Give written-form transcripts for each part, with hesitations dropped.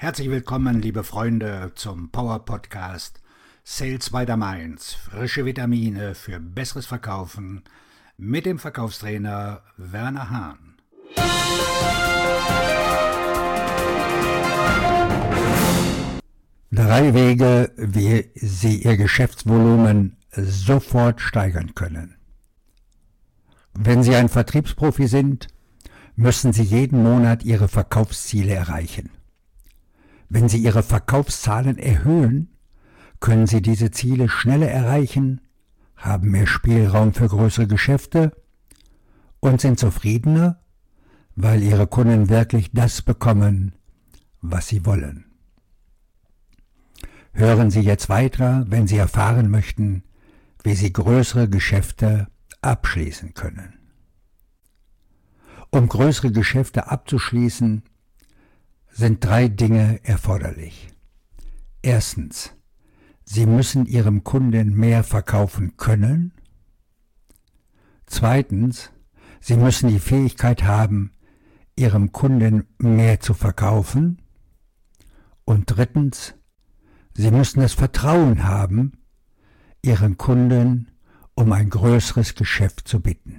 Herzlich willkommen, liebe Freunde, zum Power Podcast Sales by the Mainz. Frische Vitamine für besseres Verkaufen mit dem Verkaufstrainer Werner Hahn. 3 Wege, wie Sie Ihr Geschäftsvolumen sofort steigern können. Wenn Sie ein Vertriebsprofi sind, müssen Sie jeden Monat Ihre Verkaufsziele erreichen. Wenn Sie Ihre Verkaufszahlen erhöhen, können Sie diese Ziele schneller erreichen, haben mehr Spielraum für größere Geschäfte und sind zufriedener, weil Ihre Kunden wirklich das bekommen, was sie wollen. Hören Sie jetzt weiter, wenn Sie erfahren möchten, wie Sie größere Geschäfte abschließen können. Um größere Geschäfte abzuschließen, sind 3 Dinge erforderlich. Erstens, Sie müssen Ihrem Kunden mehr verkaufen können. Zweitens, Sie müssen die Fähigkeit haben, Ihrem Kunden mehr zu verkaufen. Und drittens, Sie müssen das Vertrauen haben, Ihren Kunden um ein größeres Geschäft zu bitten.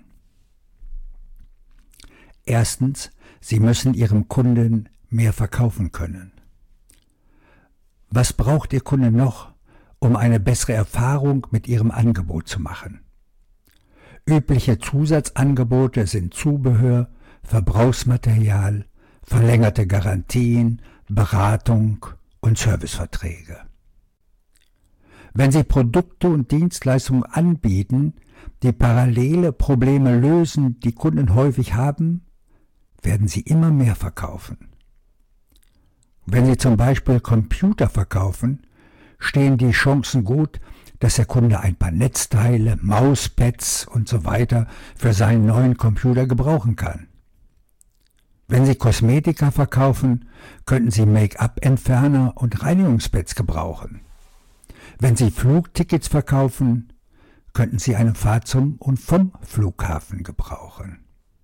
Erstens, Sie müssen Ihrem Kunden mehr verkaufen können. Was braucht Ihr Kunde noch, um eine bessere Erfahrung mit Ihrem Angebot zu machen? Übliche Zusatzangebote sind Zubehör, Verbrauchsmaterial, verlängerte Garantien, Beratung und Serviceverträge. Wenn Sie Produkte und Dienstleistungen anbieten, die parallele Probleme lösen, die Kunden häufig haben, werden Sie immer mehr verkaufen. Wenn Sie zum Beispiel Computer verkaufen, stehen die Chancen gut, dass der Kunde ein paar Netzteile, Mauspads und so weiter für seinen neuen Computer gebrauchen kann. Wenn Sie Kosmetika verkaufen, könnten Sie Make-up-Entferner und Reinigungspads gebrauchen. Wenn Sie Flugtickets verkaufen, könnten Sie eine Fahrt zum und vom Flughafen gebrauchen.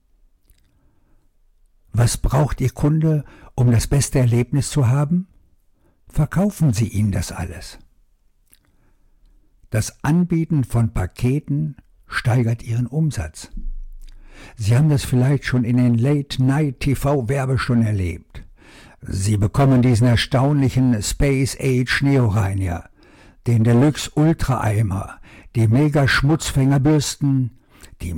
Was braucht Ihr Kunde, um das beste Erlebnis zu haben? Verkaufen Sie ihm das alles. Das Anbieten von Paketen steigert Ihren Umsatz. Sie haben das vielleicht schon in den Late-Night-TV-Werbestunden erlebt. Sie bekommen diesen erstaunlichen Space-Age-Neoreiniger, den Deluxe-Ultra-Eimer, die Mega-Schmutzfängerbürsten, die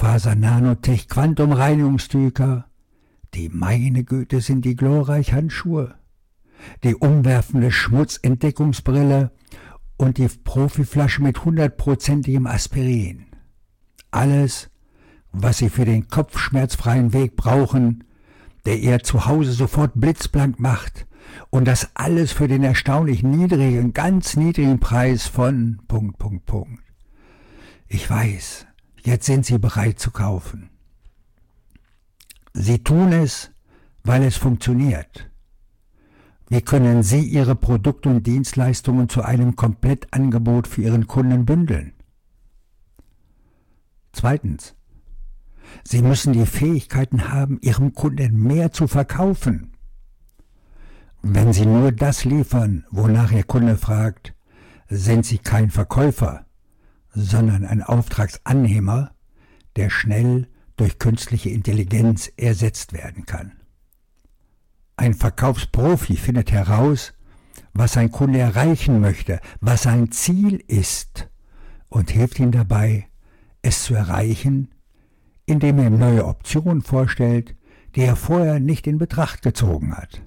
Mikrofaser-Nanotech-Quantum-Reinigungstücher, die meine Güte sind die glorreich Handschuhe, die umwerfende Schmutzentdeckungsbrille und die Profiflasche mit 100%igem Aspirin. Alles, was Sie für den kopfschmerzfreien Weg brauchen, der Ihr Zuhause sofort blitzblank macht, und das alles für den erstaunlich niedrigen, ganz niedrigen Preis von ... Ich weiß, jetzt sind Sie bereit zu kaufen. Sie tun es, weil es funktioniert. Wie können Sie Ihre Produkte und Dienstleistungen zu einem Komplettangebot für Ihren Kunden bündeln? Zweitens, Sie müssen die Fähigkeiten haben, Ihrem Kunden mehr zu verkaufen. Wenn Sie nur das liefern, wonach Ihr Kunde fragt, sind Sie kein Verkäufer, sondern ein Auftragsannehmer, der schnell durch künstliche Intelligenz ersetzt werden kann. Ein Verkaufsprofi findet heraus, was sein Kunde erreichen möchte, was sein Ziel ist, und hilft ihm dabei, es zu erreichen, indem er ihm neue Optionen vorstellt, die er vorher nicht in Betracht gezogen hat.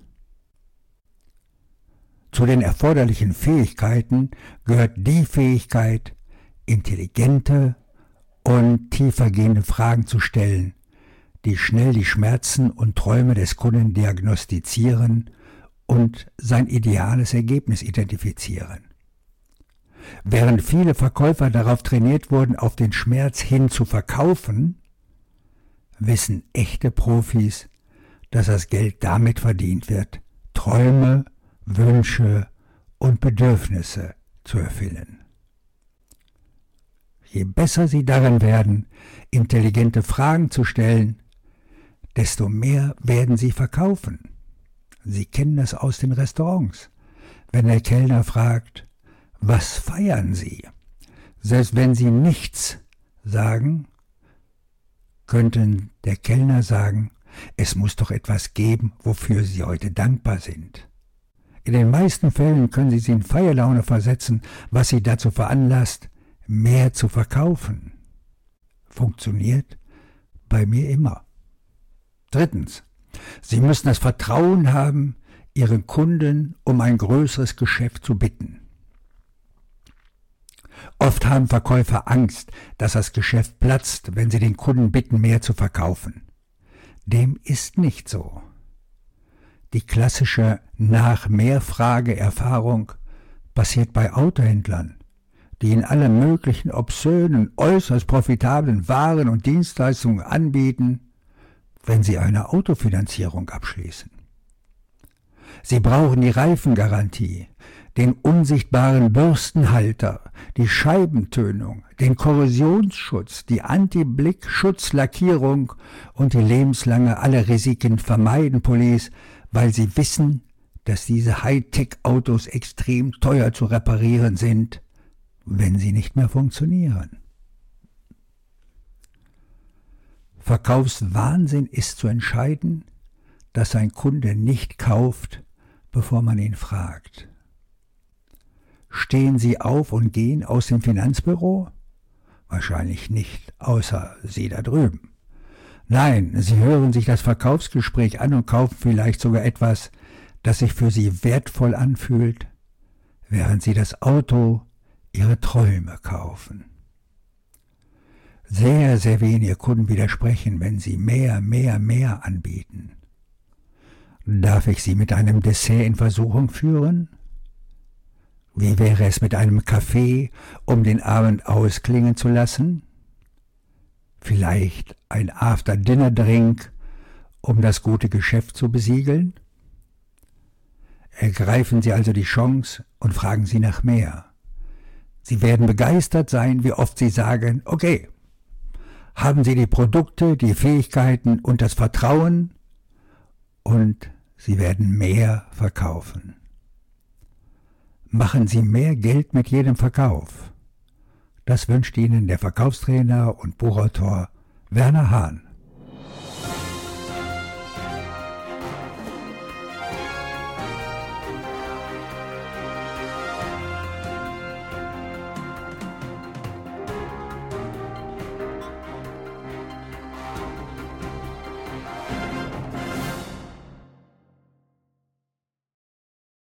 Zu den erforderlichen Fähigkeiten gehört die Fähigkeit, intelligente und tiefergehende Fragen zu stellen, die schnell die Schmerzen und Träume des Kunden diagnostizieren und sein ideales Ergebnis identifizieren. Während viele Verkäufer darauf trainiert wurden, auf den Schmerz hin zu verkaufen, wissen echte Profis, dass das Geld damit verdient wird, Träume, Wünsche und Bedürfnisse zu erfüllen. Je besser Sie darin werden, intelligente Fragen zu stellen, desto mehr werden Sie verkaufen. Sie kennen das aus den Restaurants. Wenn der Kellner fragt, was feiern Sie? Selbst wenn Sie nichts sagen, könnten der Kellner sagen, es muss doch etwas geben, wofür Sie heute dankbar sind. In den meisten Fällen können Sie in Feierlaune versetzen, was Sie dazu veranlasst, mehr zu verkaufen. Funktioniert bei mir immer. Drittens, Sie müssen das Vertrauen haben, Ihren Kunden um ein größeres Geschäft zu bitten. Oft haben Verkäufer Angst, dass das Geschäft platzt, wenn sie den Kunden bitten, mehr zu verkaufen. Dem ist nicht so. Die klassische Nach-mehr-Frage-Erfahrung passiert bei Autohändlern, die in alle möglichen obszönen, äußerst profitablen Waren und Dienstleistungen anbieten, wenn sie eine Autofinanzierung abschließen. Sie brauchen die Reifengarantie, den unsichtbaren Bürstenhalter, die Scheibentönung, den Korrosionsschutz, die Anti-Blick-Schutzlackierung und die lebenslange alle Risiken vermeiden Police, weil sie wissen, dass diese Hightech-Autos extrem teuer zu reparieren sind, wenn sie nicht mehr funktionieren. Verkaufswahnsinn ist zu entscheiden, dass ein Kunde nicht kauft, bevor man ihn fragt. Stehen Sie auf und gehen aus dem Finanzbüro? Wahrscheinlich nicht, außer Sie da drüben. Nein, Sie hören sich das Verkaufsgespräch an und kaufen vielleicht sogar etwas, das sich für Sie wertvoll anfühlt, während Sie das Auto Ihrer Träume kaufen. Sehr, sehr wenige Kunden widersprechen, wenn Sie mehr anbieten. Darf ich Sie mit einem Dessert in Versuchung führen? Wie wäre es mit einem Kaffee, um den Abend ausklingen zu lassen? Vielleicht ein After-Dinner-Drink, um das gute Geschäft zu besiegeln? Ergreifen Sie also die Chance und fragen Sie nach mehr. Sie werden begeistert sein, wie oft Sie sagen, okay, haben Sie die Produkte, die Fähigkeiten und das Vertrauen und Sie werden mehr verkaufen. Machen Sie mehr Geld mit jedem Verkauf. Das wünscht Ihnen der Verkaufstrainer und Buchautor Werner Hahn.